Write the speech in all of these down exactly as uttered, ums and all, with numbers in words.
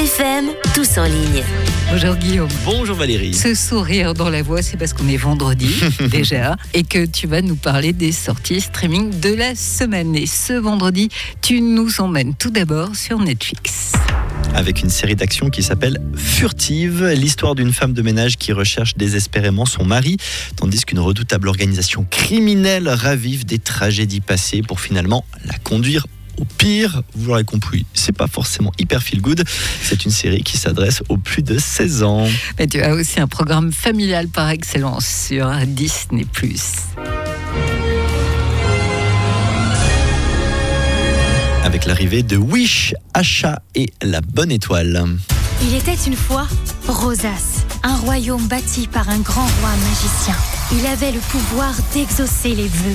F M, tous en ligne. Bonjour Guillaume. Bonjour Valérie. Ce sourire dans la voix, c'est parce qu'on est vendredi déjà et que tu vas nous parler des sorties streaming de la semaine. Et ce vendredi, tu nous emmènes tout d'abord sur Netflix. Avec une série d'action qui s'appelle Furtive, l'histoire d'une femme de ménage qui recherche désespérément son mari, tandis qu'une redoutable organisation criminelle ravive des tragédies passées pour finalement la conduire au pire. Vous l'aurez compris, c'est pas forcément hyper feel good. C'est une série qui s'adresse aux plus de seize ans. Mais tu as aussi un programme familial par excellence sur Disney plus. Avec l'arrivée de Wish, Asha et la bonne étoile. Il était une fois Rosas, un royaume bâti par un grand roi magicien. Il avait le pouvoir d'exaucer les vœux.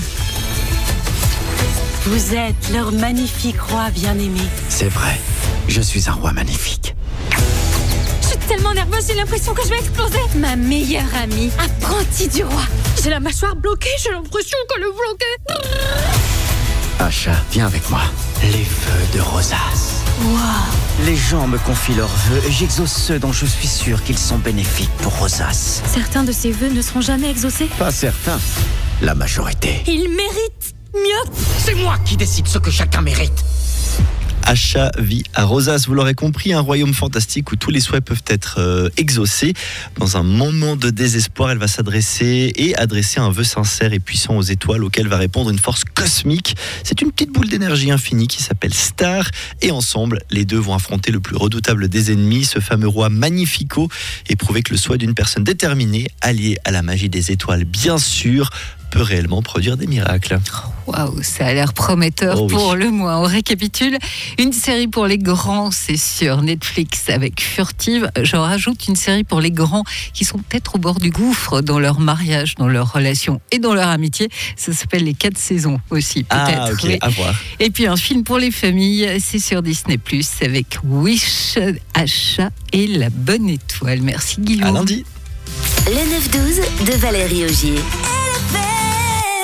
Vous êtes leur magnifique roi bien-aimé. C'est vrai, je suis un roi magnifique. Je suis tellement nerveuse, j'ai l'impression que je vais exploser. Ma meilleure amie, apprentie du roi. J'ai la mâchoire bloquée, j'ai l'impression qu'elle est bloquée. Asha, viens avec moi. Les vœux de Rosas. Wow. Les gens me confient leurs vœux et j'exauce ceux dont je suis sûr qu'ils sont bénéfiques pour Rosas. Certains de ces vœux ne seront jamais exaucés. Pas certains, la majorité. Ils méritent mieux. C'est moi qui décide ce que chacun mérite. Asha vit à Rosas, vous l'aurez compris, un royaume fantastique où tous les souhaits peuvent être euh, exaucés. Dans un moment de désespoir, elle va s'adresser et adresser un vœu sincère et puissant aux étoiles auquel va répondre une force cosmique. C'est une petite boule d'énergie infinie qui s'appelle Star et ensemble, les deux vont affronter le plus redoutable des ennemis, ce fameux roi Magnifico, et prouver que le souhait d'une personne déterminée, alliée à la magie des étoiles bien sûr, peut réellement produire des miracles. Waouh, ça a l'air prometteur oh oui. pour le moins. On récapitule. Une série pour les grands, c'est sur Netflix avec Furtive. Je rajoute une série pour les grands qui sont peut-être au bord du gouffre dans leur mariage, dans leur relation et dans leur amitié. Ça s'appelle Les Quatre Saisons aussi, peut-être. Ah, ok, oui. à voir. Et puis un film pour les familles, c'est sur Disney plus, avec Wish, Asha et la bonne étoile. Merci Guillaume. À lundi. Le neuf douze de Valérie Augier.